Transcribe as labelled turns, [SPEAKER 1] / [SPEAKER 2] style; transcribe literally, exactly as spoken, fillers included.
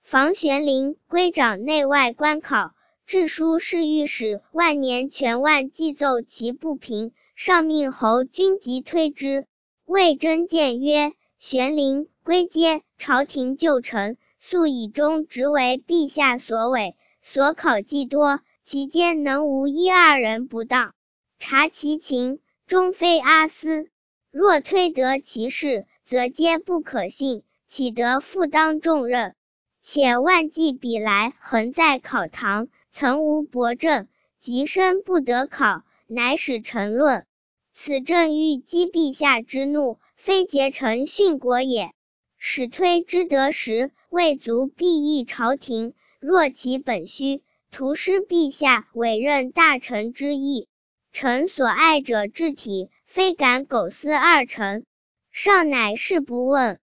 [SPEAKER 1] 房玄龄归掌内外官考，致书侍御史万年全万计奏其不平，上命侯君即推之。魏征谏曰：玄龄归皆朝廷旧臣，素以忠直为陛下所委，所考既多，其间能无一二人不当？察其情，终非阿私。若推得其事，则皆不可信，岂得负当重任？且万计彼来恒在考堂，曾无驳正，即身不得考，乃使臣论。此正欲激陛下之怒，非结臣殉国也。使推之得时，未足裨益朝廷，若其本虚，徒失陛下委任大臣之意。臣所爱者治体，非敢苟思二臣。上乃事不问。